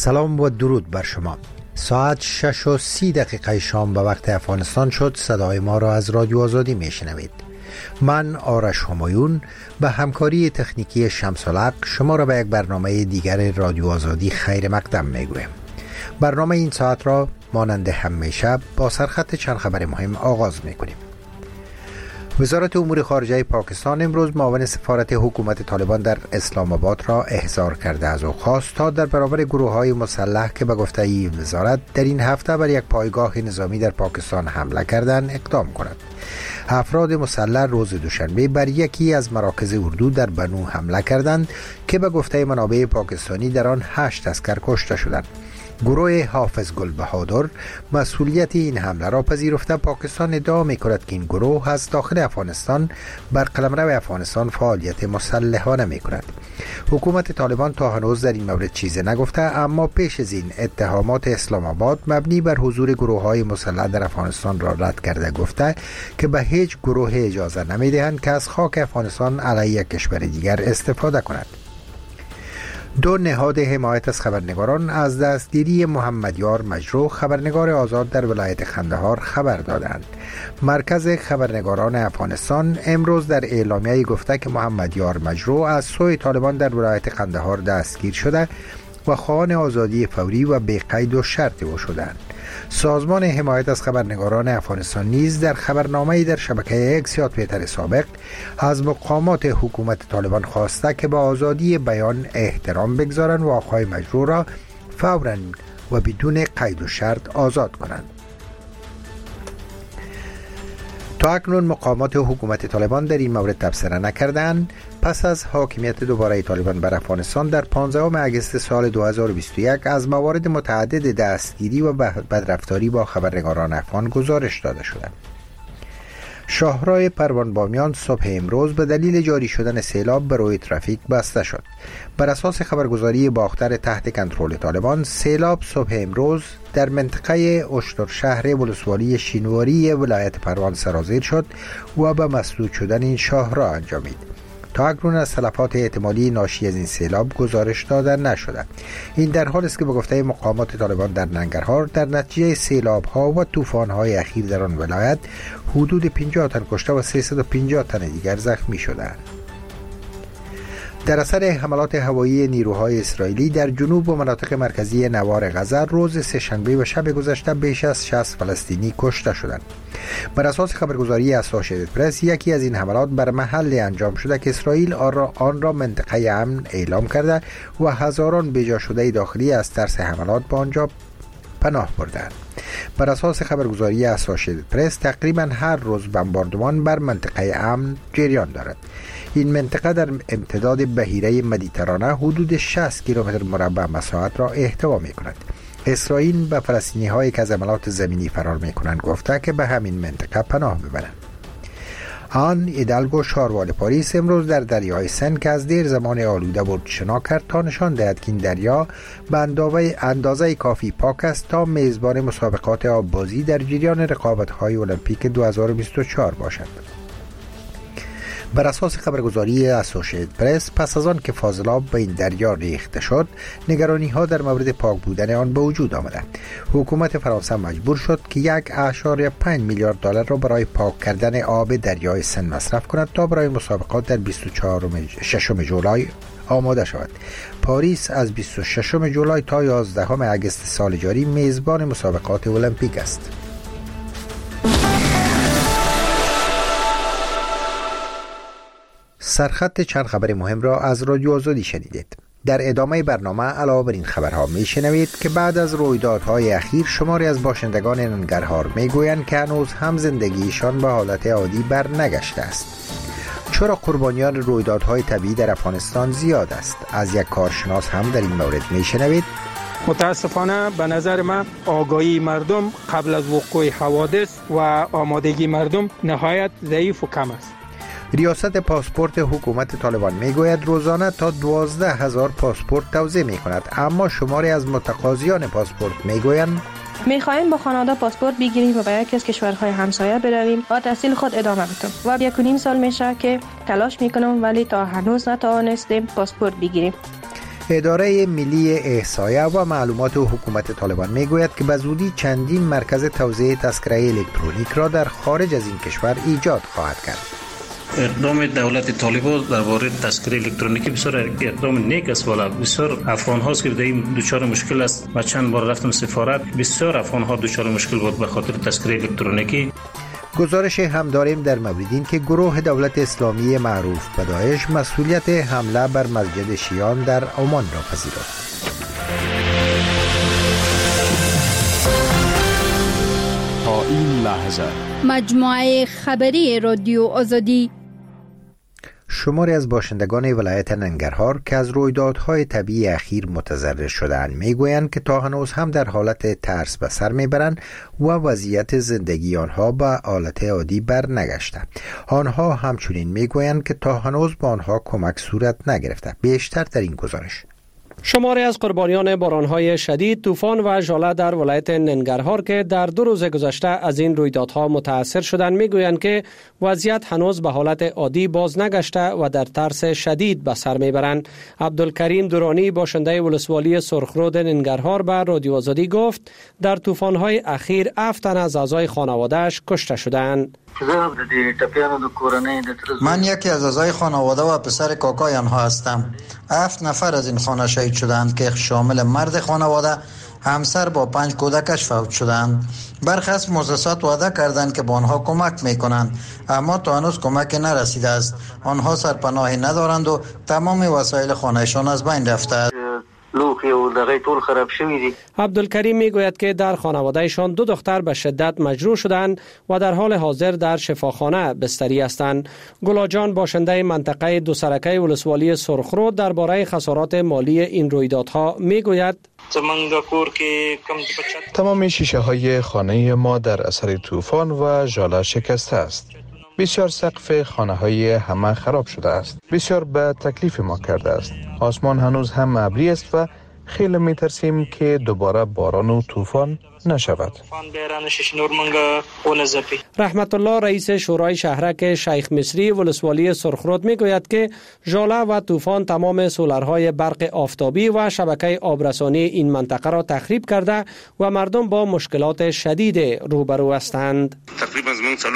سلام و درود بر شما. ساعت 6:30 شام به وقت افغانستان شد. صدای ما را از رادیو آزادی میشنوید. من آرش همایون به همکاری تکنیکی شمس الحق شما را به یک برنامه دیگر رادیو آزادی خیر مقدم میگویم. برنامه این ساعت را مانند همیشه با سرخط چند خبر مهم آغاز میکنیم. وزارت امور خارجه پاکستان امروز معاون سفارت حکومت طالبان در اسلام آباد را احضار کرده از او خواست تا در برابر گروه‌های مسلح که به گفته این وزارت در این هفته بر یک پایگاه نظامی در پاکستان حمله کردند اقدام کند. افراد مسلح روز دوشنبه بر یکی از مراکز اردو در بنو حمله کردند که به گفته منابع پاکستانی در آن 8 عسکر کشته شدند. گروه حافظ گل بهادر مسئولیت این حمله را پذیرفته پاکستان ادعا می‌کند که این گروه از داخل افغانستان بر قلمرو افغانستان فعالیت مسلحانه می‌کند. حکومت طالبان تا هنوز در این مورد چیزی نگفته، اما پیش از این اتهامات اسلام آباد مبنی بر حضور گروه‌های مسلح در افغانستان را رد کرده گفته که به هیچ گروه اجازه نمی‌دهند که از خاک افغانستان علیه کشور دیگر استفاده کند. دو نهاد حمایت از خبرنگاران از دستگیری محمد یار مجروح خبرنگار آزاد در ولایت قندهار خبر دادند. مرکز خبرنگاران افغانستان امروز در اعلامیه گفته که محمد یار مجروح از سوی طالبان در ولایت قندهار دستگیر شده و خواهان آزادی فوری و بی قید و شرط او شدند. سازمان حمایت از خبرنگاران افغانستان نیز در خبرنامه‌ای در شبکه اکس یا توییتر سابق از مقامات حکومت طالبان خواسته که به آزادی بیان احترام بگذارند و آقای مجروح را فوراً و بدون قید و شرط آزاد کنند. تا اکنون مقامات حکومت طالبان در این مورد تبصره نکردند. پس از حاکمیت دوباره طالبان بر افغانستان در 15 اگست سال 2021 از موارد متعدد دستگیری و بدرفتاری با خبرنگاران افغان گزارش داده شده. شاهراه پروان بامیان صبح امروز به دلیل جاری شدن سیلاب به روی ترافیک بسته شد. بر اساس خبرگزاری باختر تحت کنترل طالبان، سیلاب صبح امروز در منطقه اشتر شهر ولسوالی شینواری ولایت پروان سرازیر شد و به مسدود شدن این شاهراه انجامید. تا اکنون از تلفات احتمالی ناشی از این سیلاب گزارش داده نشده. این در حالی است که به گفته مقامات طالبان در ننگرهار در نتیجه سیلاب ها و طوفان های اخیر در آن ولایت حدود 50 تن کشته و 350 تن دیگر زخمی شدند. در اثر حملات هوایی نیروهای اسرائیلی در جنوب و مناطق مرکزی نوار غزه روز سه‌شنبه و شب گذشته بیش از 60 فلسطینی کشته شدند. بر اساس خبرگزاری اسوشییتد پرس، یکی از این حملات بر محل انجام شده که اسرائیل آن را منطقه امن اعلام کرده و هزاران بیجا شده داخلی از ترس حملات به آنجا پناه بردند. بر اساس خبرگزاری اسوشییتد پرس، تقریبا هر روز بمباردمان بر منطقه امن جریان دارد. این منطقه در امتداد بحیره مدیترانه حدود 60 کیلومتر مربع مساحت را احتوا می کند. اسرائیل به فلسطینی هایی که از حملات زمینی فرار می کنند گفته که به همین منطقه پناه ببرند. آن ایدالگو شاروال پاریس امروز در دریای سن که از دیر زمان آلوده بود شنا کرد تا نشان دهد که این دریا به اندازه کافی پاک است تا میزبان مسابقات آببازی در جریان رقابت‌های المپیک 2024 باشد. بر اساس خبرگزاری اسوشییتد پرس، پس از آن که فاضلاب به این دریا ریخته شد، نگرانی ها در مورد پاک بودن آن به وجود آمده. حکومت فرانسه مجبور شد که 1.5 میلیارد دلار را برای پاک کردن آب دریای سن مصرف کند تا برای مسابقات در 26 جولای آماده شود. پاریس از 26 جولای تا 11 اگست سال جاری میزبان مسابقات المپیک است. سرخط چند خبر مهم را از رادیو آزادی شنیدید. در ادامه برنامه علاوه بر این خبرها میشنوید که بعد از رویدادهای اخیر شماری از باشندگان ننگرهار میگویند که هنوز هم زندگیشان به حالت عادی برنگشته است. چرا قربانیان رویدادهای طبیعی در افغانستان زیاد است؟ از یک کارشناس هم در این مورد میشنوید. متاسفانه به نظر من آگاهی مردم قبل از وقوع حوادث و آمادگی مردم نهایت ضعیف و کم است. ریاست پاسپورت حکومت طالبان میگوید روزانه تا 12,000 پاسپورت توزیع می کند، اما شماری از متقاضیان پاسپورت میگویند میخواهیم با خانواده پاسپورت بگیریم و به یکی از کشورهای همسایه برویم و تحصیل خود ادامه بدیم و 1.5 سال میشه که تلاش میکنم ولی تا هنوز نتوانستیم پاسپورت بگیریم. اداره ملی احصایه و معلومات حکومت طالبان میگوید که به زودی چندین مرکز توزیع تذکره الکترونیک را در خارج از این کشور ایجاد خواهد کرد. اقدام دولت طالبان درباره تذکره الکترونیکی بسیار اقدام نیک است، ولی بسیار افغان هاست که در این دچار مشکل است. و چند بار رفتم سفارت، بسیار افغان ها دچار مشکل بود به خاطر تذکره الکترونیکی. گزارش هم داریم در مورد این که گروه دولت اسلامی معروف به داعش مسئولیت حمله بر مسجد شیعان در عمان را پذیرفت. تا این لحظه مجموعه خبری رادیو آزادی. شماری از باشندگان ولایت ننگرهار که از رویدادهای طبیعی اخیر متضرر شده‌اند میگویند که تا هنوز هم در حالت ترس به سر میبرند و وضعیت زندگی آنها به حالت عادی بر نگشته. آنها همچنین میگویند که تا هنوز با آنها کمک صورت نگرفته. بیشتر در این گزارش. شماری از قربانیان بارانهای شدید، طوفان و ژاله در ولایت ننگرهار که در 2 روز گذشته از این رویدادها متاثر شدند میگویند که وضعیت هنوز به حالت عادی باز نگشته و در ترس شدید به سر میبرند. عبدالکریم درانی باشنده ولسوالی سرخرود ننگرهار به رادیو آزادی گفت در طوفان‌های اخیر 7 تن از اعضای خانواده‌اش کشته شدند. من یکی از اعضای خانواده و پسر کاکای آنها هستم. 7 نفر از این خانه شهید شدند که شامل مرد خانواده، همسر با 5 کودکش فوت شدند. برخی از مؤسسات وعده کردند که با آنها کمک میکنند، اما تا هنوز کمک نرسیده است. آنها سرپناهی ندارند و تمام وسایل خانهشان از بین رفته است. لوخی و دغه ټول خراب شوی دي. عبدالکریم میگوید که در خانوادهشان 2 دختر به شدت مجروح شدند و در حال حاضر در شفاخانه بستری هستند. گلاجان باشنده منطقه دوسرکه ولسوالی سرخرود درباره خسارات مالی این رویدادها میگوید تمام شیشه های خانه ما در اثر طوفان و ژاله شکسته است. بسیار سقف خانه های همه خراب شده است. بسیار به تکلیف ما کرده است. آسمان هنوز هم ابری است و خیلی می ترسیم که دوباره باران و طوفان نشود. رحمت الله رئیس شورای شهرک شیخ مصری ولسوالی سرخرود میگوید که ژاله و طوفان تمام سولرهای برق آفتابی و شبکه آبرسانی این منطقه را تخریب کرده و مردم با مشکلات شدید روبرو هستند. تقریبا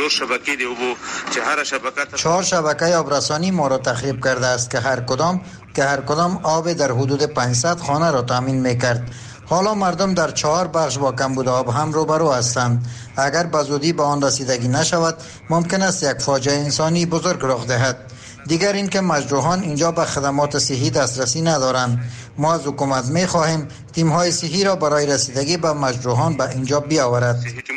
4 شبکه آبرسانی ما را تخریب کرده است که هر کدام آب در حدود 500 خانه را تامین میکرد. حالا مردم در 4 بخش با کمبود آب هم روبرو هستند. اگر به زودی به آن رسیدگی نشود ممکن است یک فاجعه انسانی بزرگ رخ دهد. دیگر این که مجروحان اینجا به خدمات صحی دسترسی ندارند. ما از حکومت می‌خواهیم تیم‌های صحی را برای رسیدگی به مجروحان به اینجا بیاورد.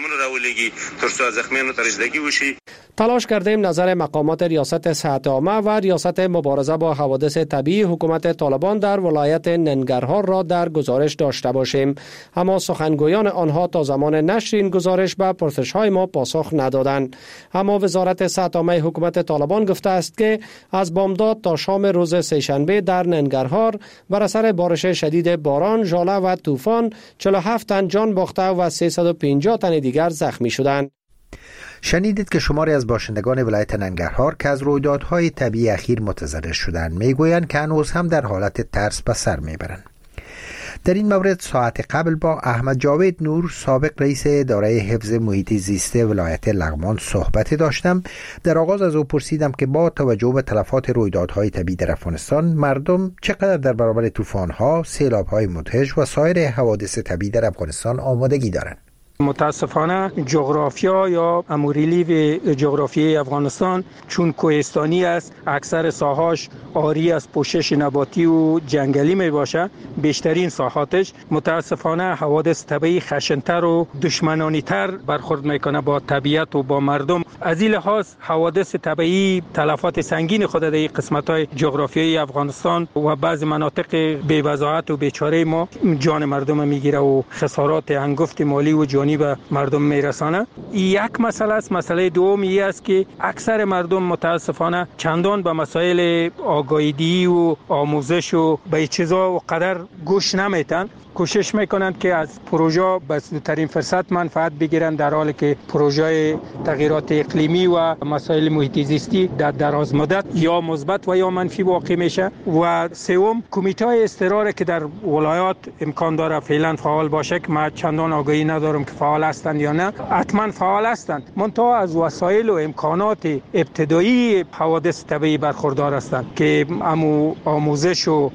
تلاش کردیم نظر مقامات ریاست صحت عامه و ریاست مبارزه با حوادث طبیعی حکومت طالبان در ولایت ننگرهار را در گزارش داشته باشیم، اما سخنگویان آنها تا زمان نشر این گزارش به پرسش‌های ما پاسخ ندادند. اما وزارت صحت عامه حکومت طالبان گفته است که از بامداد تا شام روز سه‌شنبه در ننگرهار بر اثر بارش شدید باران، ژاله و طوفان 47 تن جان باخته و 350 تن دیگر زخمی شدند. شنیدید که شماری از باشندگان ولایت ننگرهار که از رویدادهای طبیعی اخیر متضرر شدند میگویند که هنوز هم در حالت ترس به سر میبرند. در این مورد ساعت قبل با احمد جاوید نور سابق رئیس اداره حفظ محیط زیست ولایت لغمان صحبت داشتم. در آغاز از او پرسیدم که با توجه به تلفات رویدادهای طبیعی در افغانستان مردم چقدر در برابر طوفان‌ها، سیلاب‌های مدهش و سایر حوادث طبیعی در افغانستان آمادگی دارند. متاسفانه جغرافیا یا اموریلیو جغرافیای افغانستان چون کوهستانی است، اکثر ساحاش عاری از پوشش نباتی و جنگلی می باشه. بیشترین ساحاتش متاسفانه حوادث طبیعی خشنتر و دشمنانی تر برخورد میکنه با طبیعت و با مردم. از این لحاظ حوادث طبیعی تلفات سنگین خود در قسمت های جغرافیای افغانستان و بعض مناطق بی‌وضاحت و بیچاره ما جان مردم میگیره و خسارات انگفت مالی و جانی به مردم میرسانه. یک مسئله است. مسئله دومی است که اکثر مردم متاسفانه چندان به مسائل آگاهی و آموزش و به چیزا و قدر گوش نمیتن. کوشش میکنند که از پروژه به زودترین فرصت منفعت بگیرند، در حالی که پروژه تغییرات اقلیمی و مسائل محیط زیستی در دراز مدت یا مثبت و یا منفی واقع میشه. و سوم، کمیته های اضطرار که در ولایات امکان داره فعلا فعال باشه که ما چندان آگاهی ندارم که فعال هستند یا نه. حتما فعال هستند، منتها از وسایل و امکانات ابتدایی حوادث طبیعی برخوردار هستند که آموزش و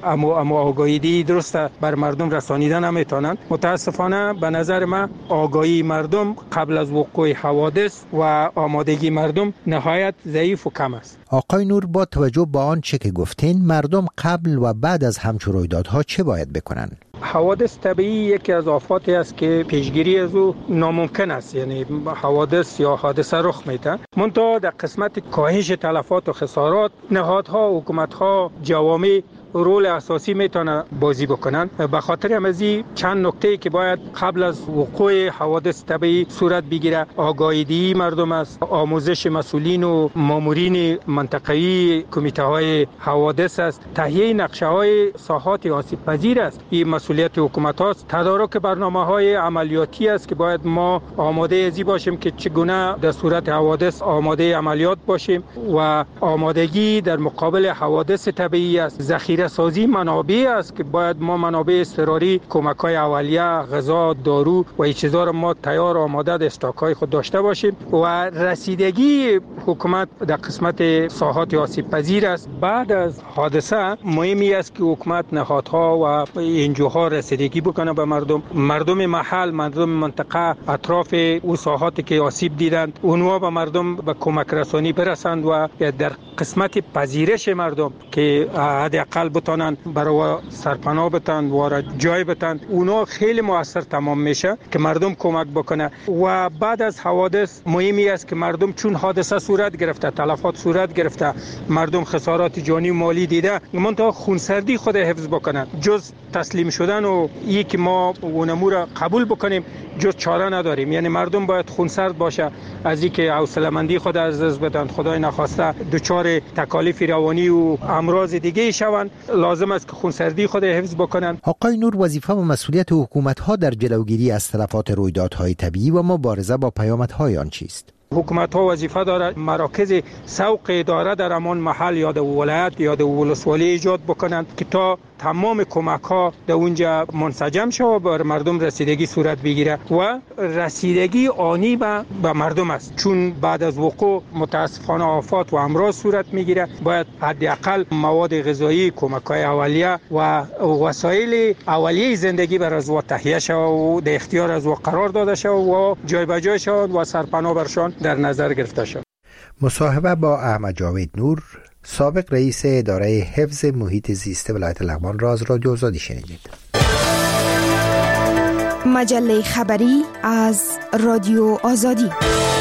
آگاهی درست بر مردم رسانیده نمیتونند. متاسفانه به نظر من آگاهی مردم قبل از وقوع حوادث و آمادگی مردم نهایت ضعیف و کم است. آقای نور، با توجه به آنچه که گفتین، مردم قبل و بعد از همچون رویدادها چه باید بکنن؟ حوادث طبیعی یکی از آفاتی است که پیشگیری از او ناممکن است، یعنی حوادث یا حادثه رخ میده. منتها در قسمت کاهش تلفات و خسارات نهادها، حکومتها، جوامع رول اساسی میتونه بازی بکنن. به خاطر همین چند نکته که باید قبل از وقوع حوادث طبیعی صورت بگیره: آگاهی مردم است، آموزش مسئولین و مامورین منطقه‌ای کمیته های حوادث است، تهیه نقشه های ساحات آسیب پذیر است، این مسئولیت حکومت است. تدارک برنامه های عملیاتی است که باید ما آماده ازی باشیم که چگونه در صورت حوادث آماده عملیات باشیم. و آمادگی در مقابل حوادث طبیعی است. ذخیره سازی منابع است که باید ما منابع اضطراری، کمک‌های اولیه، غذا، دارو و این چیزا رو ما تیار آماده در استاک‌های خود داشته باشیم. و رسیدگی حکومت در قسمت ساحات آسیب پذیر است. بعد از حادثه مهمی است که حکومت، نهادها و انجوها رسیدگی بکنه به مردم محل، مردم منطقه اطراف او ساحاتی که آسیب دیدند، اونها به مردم به کمک رسانی برسند و در قسمت پذیرش مردم که حداقل بتونن برای سرپناه بتن و جای بتن، اونا خیلی موثر تمام میشه که مردم کمک بکنه. و بعد از حوادث مهمی است که مردم، چون حادثه صورت گرفته، تلفات صورت گرفته، مردم خسارات جانی و مالی دیده، منتها خونسردی خود حفظ بکنن. جز تسلیم شدن و یک ما اونمو را قبول بکنیم جز چاره نداریم. یعنی مردم باید خونسرد باشه از اینکه حوصله مندی خود از دست بدن، خدای نخواسته دچار تکالیف روانی و امراض دیگه شوند. لازم است که خونسردی خود حفظ بکنن. آقای نور، وظیفه و مسئولیت حکومت‌ها در جلوگیری از تلفات رویدادهای طبیعی و مبارزه با پیامدهای آن چیست؟ حکومت‌ها وظیفه دارد مراکز سوق اداره در همان محل یا در ولایت یا در ولسوالی ایجاد بکنند که تا تمام کمک‌ها در اونجا منسجم شود و بر مردم رسیدگی صورت بگیره. و رسیدگی آنی به مردم است، چون بعد از وقوع متاسفانه آفات و امراض صورت میگیره. باید حداقل مواد غذایی، کمک‌های اولیه و وسایل اولیه زندگی بر از و تهیه شود و در اختیار از و قرار داده شود و جای به جای شود و سرپناه برشان در نظر گرفته شد. مصاحبه با احمد جاوید نور، سابق رئیس اداره حفظ محیط زیست ولایت لغمان را از رادیو آزادی شنیدید. مجله خبری از رادیو آزادی.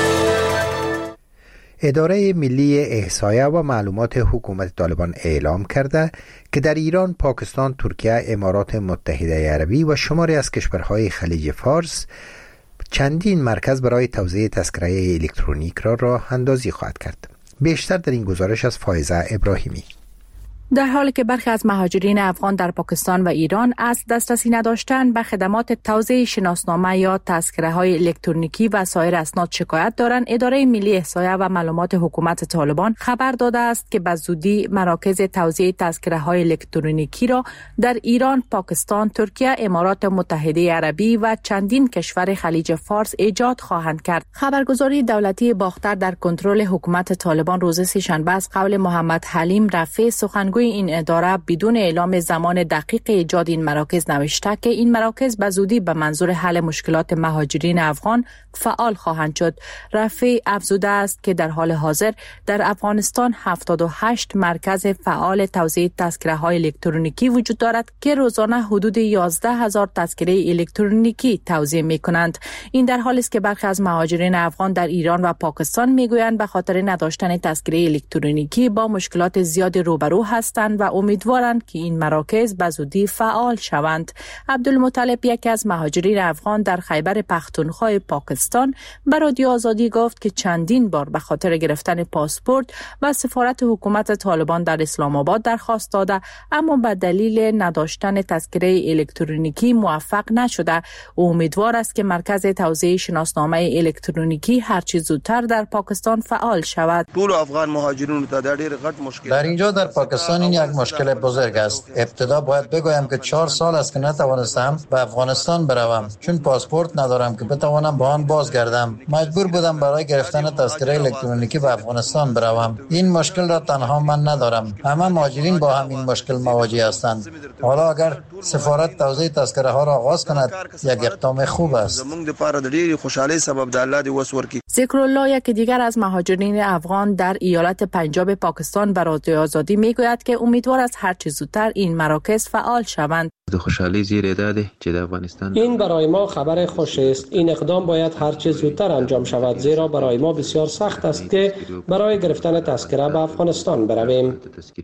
اداره ملی احصایه و معلومات حکومت طالبان اعلام کرده که در ایران، پاکستان، ترکیه، امارات متحده عربی و شماری از کشورهای خلیج فارس چندین مرکز برای توزیع تذکره الکترونیک را راه اندازی خواهد کرد. بیشتر در این گزارش از فائزه ابراهیمی. در حالی که برخی از مهاجرین افغان در پاکستان و ایران از دسترسی نداشتن به خدمات توزیع شناسنامه یا تذکره‌های الکترونیکی و سایر اسناد شکایت دارند، اداره ملی احصایه و معلومات حکومت طالبان خبر داده است که به زودی مراکز توزیع تذکره‌های الکترونیکی را در ایران، پاکستان، ترکیه، امارات متحده عربی و چندین کشور خلیج فارس ایجاد خواهند کرد. خبرگزاری دولتی باختر در کنترل حکومت طالبان روز سه‌شنبه از قول محمد حلیم رفیع، سخنگوی این اداره، بدون اعلام زمان دقیق ایجاد این مراکز نوشته که این مراکز به زودی به منظور حل مشکلات مهاجرین افغان فعال خواهند شد. رفیع افزوده است که در حال حاضر در افغانستان 78 مرکز فعال توزیع تذکره‌های الکترونیکی وجود دارد که روزانه حدود 11,000 تذکره الکترونیکی توزیع می‌کنند. این در حالی است که برخی از مهاجرین افغان در ایران و پاکستان می‌گویند به خاطر نداشتن تذکره الکترونیکی با مشکلات زیادی روبرو هستند هستند و امیدوارند که این مراکز به زودی فعال شوند. عبدالمطلب، یکی از مهاجرین افغان در خیبر پختونخوا پاکستان، به رادیو آزادی گفت که چندین بار به خاطر گرفتن پاسپورت و سفارت حکومت طالبان در اسلام آباد درخواست داده، اما به دلیل نداشتن تذکره الکترونیکی موفق نشده. او امیدوار است که مرکز توزیع شناسنامه الکترونیکی هرچه زودتر در پاکستان فعال شود. طول افغان مهاجرین در اینجا در پاکستان این یک مشکل بزرگ است. ابتدا باید بگویم که 4 سال است که نتوانستم به افغانستان بروم، چون پاسپورت ندارم که بتوانم به آن بازگردم. مجبور بودم برای گرفتن تذکره الکترونیکی به افغانستان بروم. این مشکل را تنها من ندارم، همه مهاجرین با همین مشکل مواجه هستند. حالا اگر سفارت توزیع تذکره ها را آغاز کند، یک اقدام خوب است. ذکرالله، یک دیگر از مهاجرین افغان در ایالت پنجاب پاکستان، به رادیو آزادی میگوید که امیدوار است هر چه زودتر این مراکز فعال شوند. خوشحالی زیر داده که در افغانستان این برای ما خبر خوش است. این اقدام باید هر چه زودتر انجام شود، زیرا برای ما بسیار سخت است که برای گرفتن تذکره به افغانستان برویم.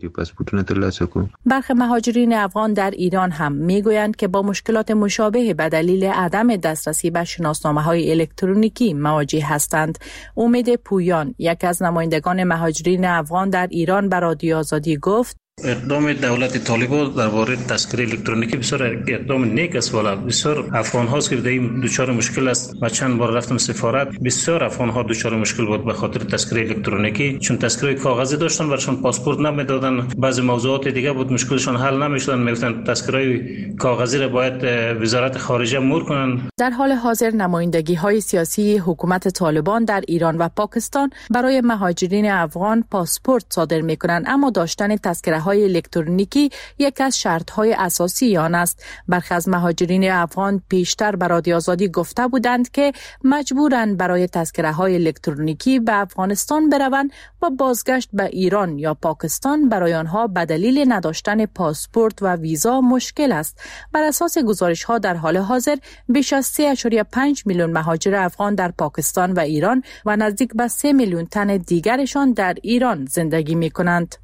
برخی مهاجرین افغان در ایران هم میگویند که با مشکلات مشابه به دلیل عدم دسترسی به شناسنامه‌های الکترونیکی مواجه هستند. امید پویان، یک از نمایندگان مهاجرین افغان در ایران، به رادیو آزادی گفت: اقدام دولت طالبان درباره تذکره الکترونیکی بسیار اقدام نیک است. والا بسیار افغان هاست که دایم دچار مشکل است. ما چند بار رفتم سفارت، بسیار افغان ها دچار مشکل بود به خاطر تذکره الکترونیکی، چون تذکره کاغذی داشتن برشون پاسپورت نمیدادن. بعضی موضوعات دیگه بود مشکلشون حل نمیشدن، میگفتن تذکره کاغذی را باید وزارت خارجه مور کنن. در حال حاضر نمایندگی های سیاسی حکومت طالبان در ایران و پاکستان برای مهاجرین افغان پاسپورت صادر میکنند، اما داشتن تذکره های الکترونیکی یک از شرط های اساسی آن است. برخی از مهاجرین افغان پیشتر به رادیو آزادی گفته بودند که مجبورند برای تذکره های الکترونیکی به افغانستان بروند و بازگشت به ایران یا پاکستان برای آنها به دلیل نداشتن پاسپورت و ویزا مشکل است. بر اساس گزارش ها در حال حاضر بیش از 3.5 میلیون مهاجر افغان در پاکستان و ایران و نزدیک به 3 میلیون تن دیگرشان در ایران زندگی می کنند.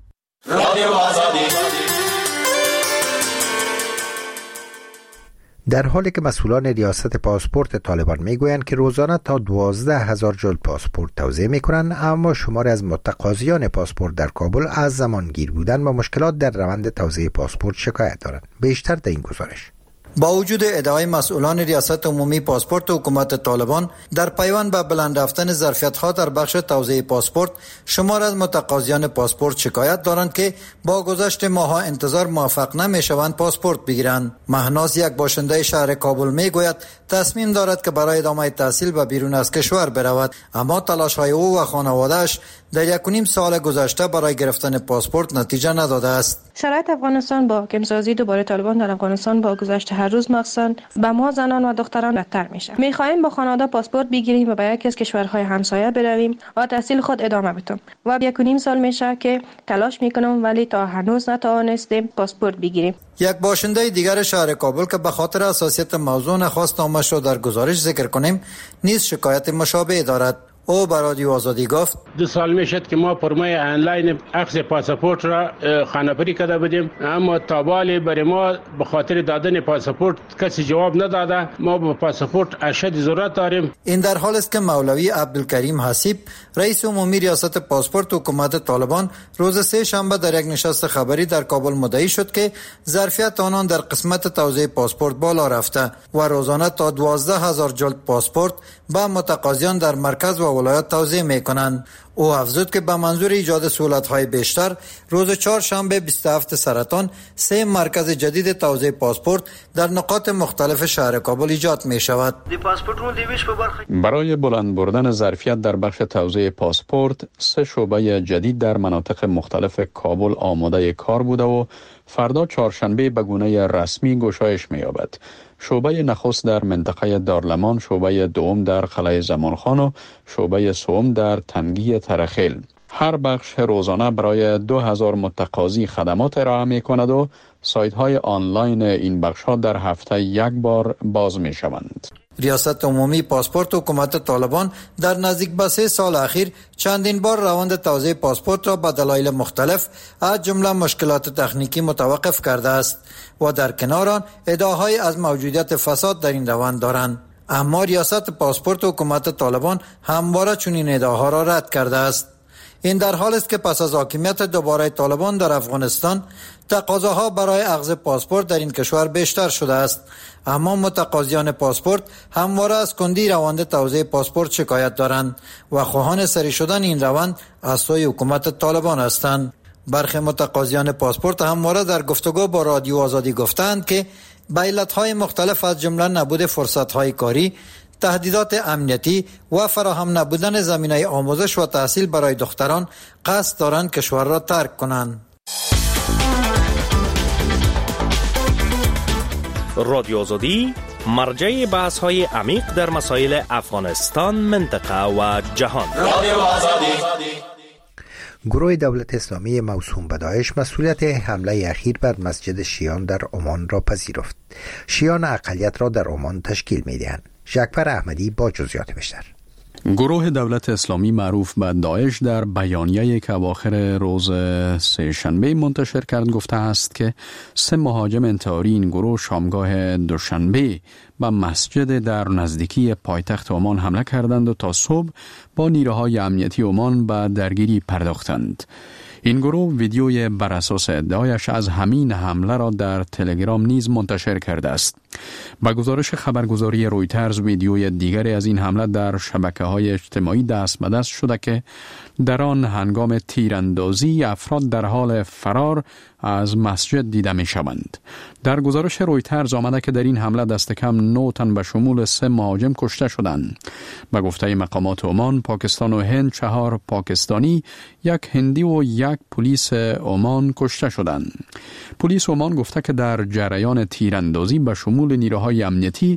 در حالی که مسئولان ریاست پاسپورت طالبان میگویند که روزانه تا 12,000 جلد پاسپورت توزیع میکنند، اما شماری از متقاضیان پاسپورت در کابل از زمانگیر بودن و مشکلات در روند توزیع پاسپورت شکایت دارند. بیشتر در این گزارش. با وجود ادعای مسئولان ریاست عمومی پاسپورت حکومت طالبان در پیوند به بلند رفتن ظرفیت‌ها در بخش توزیع پاسپورت، شمار از متقاضیان پاسپورت شکایت دارند که با گذشت ماه‌ها انتظار موفق نمی‌شوند پاسپورت بگیرند. مهناز، یک باشنده شهر کابل، میگوید تصمیم دارد که برای ادامه تحصیل به بیرون از کشور برود، اما تلاش‌های او و خانواده‌اش در 1.5 سال گذشته برای گرفتن پاسپورت نتیجه نداده است. شرایط افغانستان با حاکم‌سازی دوباره طالبان در افغانستان با گذشت هر روز مخصوصاً به ما زنان و دختران بدتر میشه. می‌خواهیم با خانواده پاسپورت بگیریم و به یکی از کشورهای همسایه برویم و تحصیل خود ادامه بدیم. و 1.5 سال میشه که تلاش میکنم ولی تا هنوز نتوانستیم پاسپورت بگیریم. یک باشنده دیگر شهر کابل که به خاطر حساسیت موضوع نخواست نامش را در گزارش ذکر کنیم، نیز شکایت مشابه دارد. او به رادیو آزادی گفت: 2 سال میشد که ما پرمای آنلاین اخذ پاسپورت را خانه‌پری کرده بودیم، اما تا بالی برای ما به خاطر دادن پاسپورت کسی جواب نداده. ما به پاسپورت اشد ضرورت داریم. این در حال است که مولوی عبدالکریم حسیب، رئیس عمومی ریاست پاسپورت حکومت طالبان، روز 3 شنبه در یک نشست خبری در کابل مدعی شد که ظرفیت آنان در قسمت توزیع پاسپورت بالا رفته و روزانه تا 12,000 جلد پاسپورت به متقاضیان در مرکز و ولایات توزیع می‌کنند. او افزود که به منظور ایجاد سهولت‌های بیشتر، روز 4 شنبه 27 سرطان 3 مرکز جدید توزیع پاسپورت در نقاط مختلف شهر کابل ایجاد می‌شود. برای بلند بردن ظرفیت در بخش توزیع پاسپورت، 3 شعبه جدید در مناطق مختلف کابل آماده کار بوده و فردا چهارشنبه به گونه رسمی گشایش می‌یابد. شعبه نخست در منطقه دارلمان، شعبه دوم در قلعه زمانخان و شعبه سوم در تنگی ترخیل. هر بخش روزانه برای 2000 متقاضی خدمات ارائه می کند و سایت های آنلاین این بخش ها در هفته 1 بار باز می شوند. ریاست عمومی پاسپورت حکومت طالبان در نزدیک به 3 سال اخیر چندین بار روند توزیع پاسپورت را به دلایل مختلف از جمله مشکلات تکنیکی متوقف کرده است و در کنار آن ادعاهای از موجودیت فساد در این روند دارند. اما ریاست پاسپورت حکومت طالبان همواره چنین ادعاها را رد کرده است. این در حال است که پس از حاکمیت دوباره طالبان در افغانستان تقاضاها برای اخذ پاسپورت در این کشور بیشتر شده است، اما متقاضیان پاسپورت همواره از کندی روند توزیع پاسپورت شکایت دارند و خواهان سری شدن این روند از سوی حکومت طالبان هستند. برخی متقاضیان پاسپورت همواره در گفتگو با رادیو آزادی گفتند که به علتهای مختلف از جمله نبود فرصتهای کاری، تهدیدات امنیتی و فراهم نبودن زمینه آموزش و تحصیل برای دختران قصد دارند کشور را ترک کنند. رادیو آزادی مرجع بحث‌های عمیق در مسائل افغانستان، منطقه و جهان. رادیو آزادی. گروه دولت اسلامی موسوم به داعش مسئولیت حمله اخیر بر مسجد شیعان در عمان را پذیرفت. شیعان اقلیت را در عمان تشکیل می‌دهند. جعفر احمدی با جزئیات بیشتر. گروه دولت اسلامی معروف به داعش در بیانیه‌ای که اواخر روز سه‌شنبه منتشر کرد گفته است که 3 مهاجم انتحاری این گروه شامگاه دوشنبه به مسجد در نزدیکی پایتخت عمان حمله کردند و تا صبح با نیروهای امنیتی عمان به درگیری پرداختند. این گروه ویدیوی بر اساس ادعایش از همین حمله را در تلگرام نیز منتشر کرده است. با گزارش خبرگزاری رویترز ویدیوی دیگری از این حمله در شبکه‌های اجتماعی دست به دست شده که در آن هنگام تیراندازی افراد در حال فرار از مسجد دیده می شوند. در گزارش رویترز آمده که در این حمله دست کم 9 تن به شمول 3 مهاجم کشته شدند. به گفته مقامات عمان، پاکستان و هند 4 پاکستانی، 1 هندی و 1 پلیس عمان کشته شدند. پلیس عمان گفته که در جریان تیراندازی به شمول نیروهای امنیتی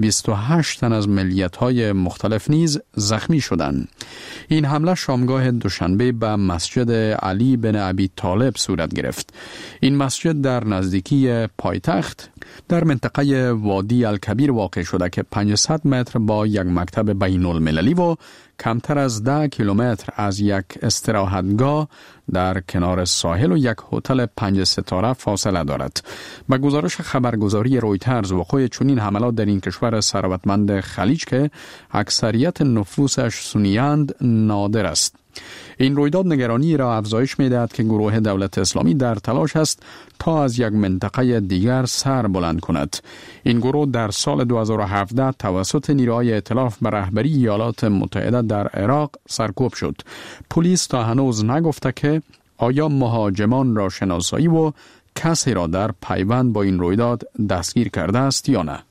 28 تن از ملیت‌های مختلف نیز زخمی شدند. این حمله شامگاه دوشنبه به مسجد علی بن ابی طالب صورت گرفت. این مسجد در نزدیکی پایتخت در منطقه وادی الکبیر واقع شده که 500 متر با یک مکتب بین المللی و کمتر از 10 کیلومتر از یک استراحتگاه در کنار ساحل و یک هتل 5 ستاره فاصله دارد. به گزارش خبرگزاری رویترز، وقوع چنین حملات در این کشور ثروتمند خلیج که اکثریت نفوسش سنی‌اند نادر است. این رویداد نگرانی را افزایش می‌دهد که گروه دولت اسلامی در تلاش است تا از یک منطقه دیگر سر بلند کند. این گروه در سال 2017 توسط نیروهای ائتلاف به رهبری ایالات متحده در عراق سرکوب شد. پلیس تا هنوز نگفته که آیا مهاجمان را شناسایی و کسی را در پیوند با این رویداد دستگیر کرده است یا نه.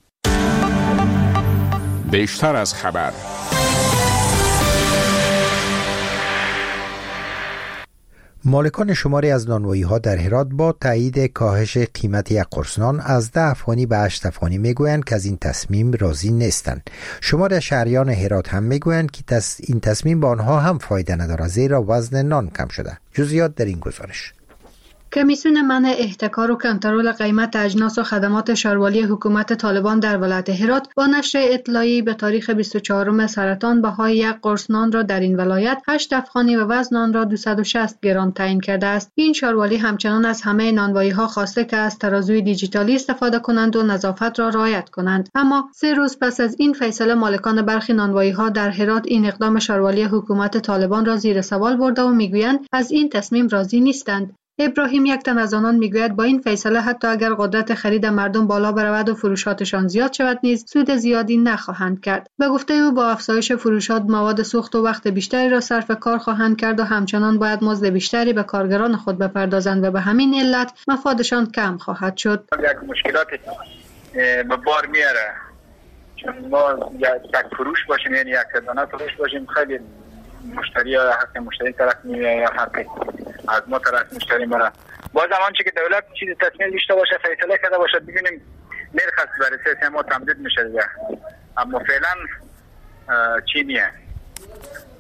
بیشتر از خبر. مالکان شماری از نانوایی‌ها در هرات با تایید کاهش قیمت یک قرص نان از 10 افغانی به 8 افغانی میگویند که از این تصمیم راضی نیستند. شماری از شهریان هرات هم میگویند که این تصمیم با آنها هم فایده ندارد، زیرا وزن نان کم شده. جزئیات در این گزارش. کمیسیون منع احتکار و کنترل قیمت اجناس و خدمات شاروالی حکومت طالبان در ولایت هرات با نشر اطلاعی به تاریخ 24 سرطان بهای یک قرص نان را در این ولایت 8 افغانی و وزن آن را 260 گرم تعیین کرده است. این شاروالی همچنان از همه نانوایی‌ها خواسته که از ترازوی دیجیتالی استفاده کنند و نظافت را رعایت کنند. اما 3 روز پس از این فیصله مالکان برخی نانوایی‌ها در هرات این اقدام شاروالی حکومت طالبان را زیر سوال برده و میگویند از این تصمیم راضی نیستند. ابراهیم، یک تن از آنان، میگوید با این فیصله حتی اگر قدرت خرید مردم بالا برود و فروشاتشان زیاد شود نیز سود زیادی نخواهند کرد. به گفته او با افزایش فروشات مواد سوخت و وقت بیشتری را صرف کار خواهند کرد و همچنان باید مزد بیشتری به کارگران خود بپردازند و به همین علت مفادشان کم خواهد شد. یک مشکلات به بار میاره، چون ما یک فروش باشیم، یعنی یک دانه فروش باشیم، خیلی مشتری یا حق مشتری طرف میاد یا حق از ما طرف مشتری مرا. با زمان که دولت چیز تصمیم داشته باشه، فیصله کرده باشه، ببینیم نرخ برای سیاسی ما تمدید میشه دیگه. اما فعلا چی نیه.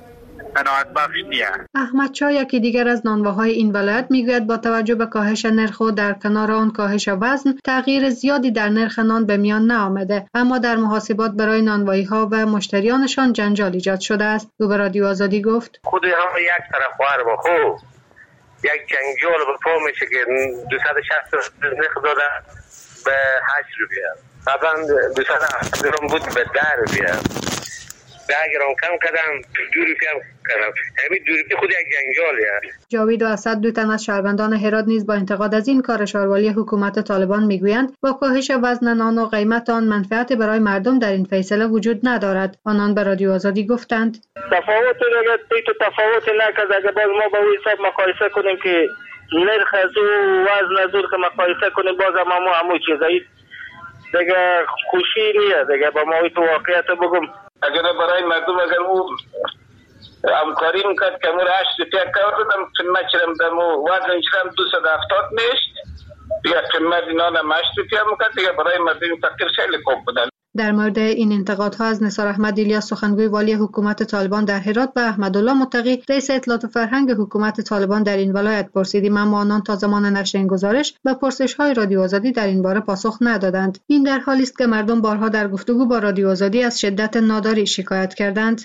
قناعت بخش نیست. احمد شاه یکی دیگر از نانواهای این ولایت میگوید با توجه به کاهش نرخ و در کنار آن کاهش وزن، تغییر زیادی در نرخ نان به میان نآمده، اما در محاسبات برای نانوایی ها و مشتریانشان جنجال ایجاد شده است. او به رادیو آزادی گفت خود هم یک طرف وار با خو یک جنجال به پا میشه که 260 نرخ داده به 8 روپیه، قبلا 270 درم بود به 10 روپیه، 10 گرم کم کردم 2 روپیه کردم. همین 2 روپیه خود یک جنجالیه. جاوید و اسد، دو تن از شهروندان هرات نیز با انتقاد از این کار شاروالی حکومت طالبان میگویند با کاهش وزن نان و قیمت آن منفعت برای مردم در این فیصله وجود ندارد. آنان به رادیو آزادی گفتند تفاوت تفاوت نکرد. اگر باز ما با این حساب مقایسه کنیم که نرخ از او وزن از او که مقایسه کنیم، باز ما همون چیزایی دیگه خوشی نیست. دیگه با ما تو واقعیت بگم اگر برای مردم اگر او همکاری میکرد که امور 8 روپیه کردم قیمت چرم دمو وزن چرم 270 میشت یا قیمت نانم 8 روپیه میکرد دیگه برای مردم فقیر خیلی خوب بودن. در مورد این انتقادها از نثار احمد ایلیاس، سخنگوی والی حکومت طالبان در هرات، و احمدالله متقی، رئیس اطلاعات و فرهنگ حکومت طالبان در این ولایت پرسیدیم، اما آنان تا زمان نشر این گزارش به پرسش‌های رادیو آزادی در این باره پاسخ ندادند. این در حالی است که مردم بارها در گفتگو با رادیو آزادی از شدت ناداری شکایت کردند.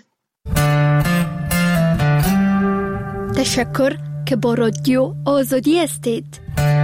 تشکر که با رادیو آزادی هستید.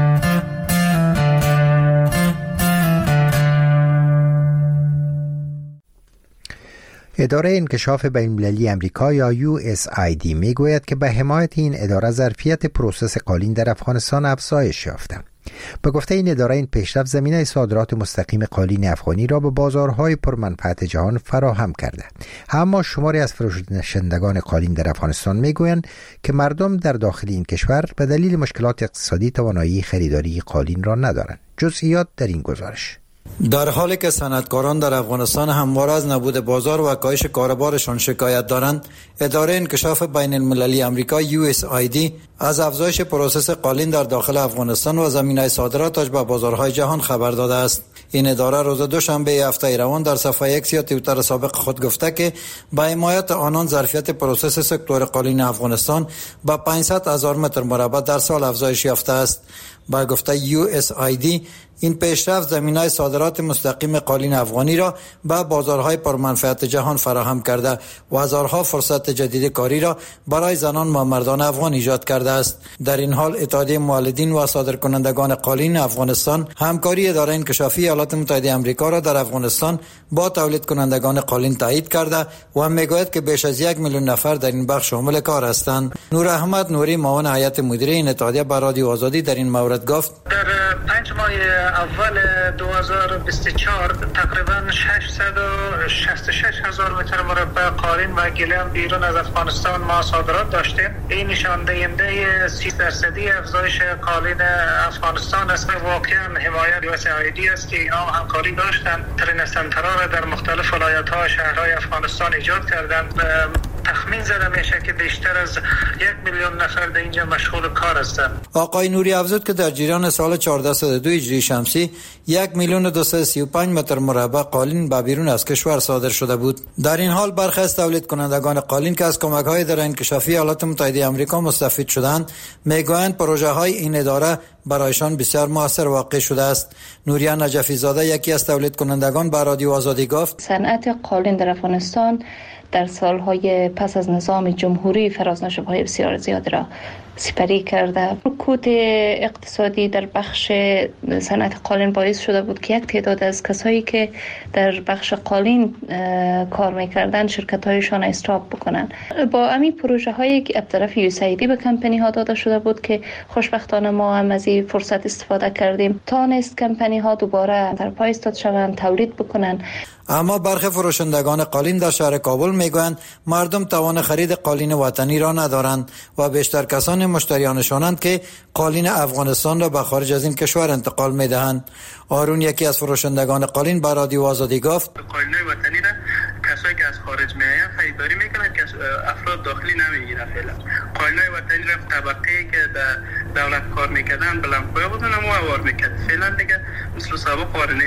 اداره انکشاف بین‌المللی آمریکا یا USAID میگوید که به حمایت این اداره ظرفیت پروسس قالین در افغانستان افزایش یافته. به گفته این اداره، این پیشرفت زمینه صادرات مستقیم قالین افغانی را به بازارهای پرمنفعت جهان فراهم کرده. اما شماری از فروشندگان قالین در افغانستان میگویند که مردم در داخل این کشور به دلیل مشکلات اقتصادی توانایی خریداری قالین را ندارند. جزئیات در این گزارش. در حالی که صنعتکاران در افغانستان همواره از نبود بازار و کاهش کاربارشان شکایت دارند، اداره انکشاف بین المللی آمریکا USAID از افزایش پروسس قالین در داخل افغانستان و زمینه صادراتش به بازارهای جهان خبر داده است. این اداره روز دوشنبه هفته روان در صفحه X یا توییتر سابق خود گفته که با حمایت آنان ظرفیت پروسس سکتور قالین افغانستان به 500,000 متر مربع در سال افزایش یافته است. با گفته USAID، این پیشرفت زمینه صادرات مستقیم قالین افغانی را به بازارهای پرمنفعت جهان فراهم کرده و هزارها فرصت جدید کاری را برای زنان و مردان افغان ایجاد کرده است. در این حال اتحادیه مولدین و صادرکنندگان قالین افغانستان همکاری اداره انکشافی ایالات متحده آمریکا را در افغانستان با تولید کنندگان قالین تایید کرده و میگوید که بیش از 1 میلیون نفر در این بخش شامل کار هستند. نور احمد نوری، معاون هیئت مدیره این اتحادیه، به رادیو آزادی در این مورد گفت: در 5 ماه اول 2024 تقریبا 666,000 متر مربع قالین و گلیم بیرون از افغانستان ما صادرات داشتیم. این نشان دهنده 30% افزایش قالین افغانستان است. واقعا حمایت USAID است که اینا همکاری داشتن، ترین سنترها را در مختلف ولایت‌ها و شهرهای افغانستان ایجاد کردند. تخمین زده میشه که بیشتر از 1 میلیون نفر در اینجا مشغول کار هستند. آقای نوری افزود که در جریان سال 1402 هجری شمسی 1,235,000 متر مربع قالین به بیرون از کشور صادر شده بود. در این حال برخی از تولید کنندگان قالین که از کمک‌های اداره انکشافی ایالات متحده آمریکا مستفید شدند، میگویند پروژه‌های این اداره برایشان بسیار موثر واقع شده است. نوریا نجفی زاده، یکی از تولید کنندگان، به رادیو آزادی گفت: صنعت قالین در افغانستان در سالهای پس از نظام جمهوری فرازنشوب‌های بسیار زیادی را سپری کرده. رکود اقتصادی در بخش صنعت قالین باعث شده بود که یک تعداد از کسایی که در بخش قالین کار میکردن شرکت‌هایشان استاپ بکنن. با همین پروژه هایی که از طرف USAID به کمپانی ها داده شده بود که خوشبختانه ما هم از این فرصت استفاده کردیم، تانست کمپانی ها دوباره در پای ایستاد شوند، تولید بکنن. اما برخی فروشندگان قالین در شهر کابل میگویند مردم توان خرید قالین وطنی را ندارند و بیشتر کسان مشتریانشانند که قالین افغانستان را به خارج از این کشور انتقال میدهند. آرون، یکی از فروشندگان قالین، به رادیو آزادی گفت: قالین وطنی را کسایی که از خارج میآیند خریداری میکنند که افراد داخلی نمیگیرند. فعلا قالین وطنی را طبقه‌ای که در دولت کار میکردن بلندپایه بودن اما اوار میکرد. فعلا دیگه مثل سابق کار نیست.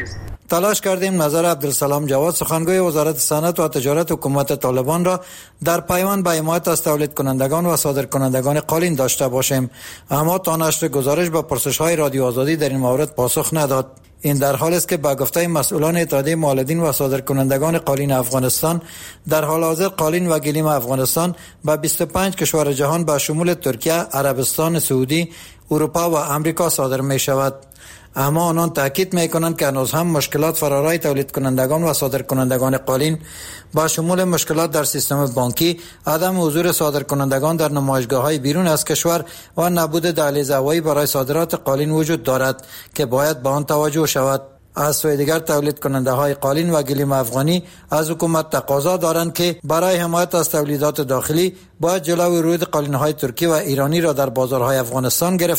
تلاش کردیم نظر عبدالسلام جواد سخنگوی وزارت صنعت و تجارت حکومت طالبان را در پیوند به حمایت از تولید کنندگان و صادرکنندگان قالین داشته باشیم، اما تا نشر گزارش به پرسش‌های رادیو آزادی در این مورد پاسخ نداد. این در حالی است که به گفته مسئولان اتحادیه مولدین و صادرکنندگان قالین افغانستان در حال حاضر قالین و گلیم افغانستان به 25 کشور جهان به شمول ترکیه، عربستان سعودی، اروپا و امریکا صادر می شود. اما آنان تاکید می کنند که هنوز هم مشکلات فرارای تولید کنندگان و صادرکنندگان قالین با شمول مشکلات در سیستم بانکی، عدم حضور صادرکنندگان در نمایشگاه‌های بیرون از کشور و نبود دهلیز هوایی برای صادرات قالین وجود دارد که باید به آن توجه شود. از سوی دیگر تولید کننده های قالین و گلیم افغانی از حکومت تقاضا دارند که برای حمایت از تولیدات داخلی باید جلوی ورود قالین های ترکی و ایرانی را در بازارهای افغانستان گرفته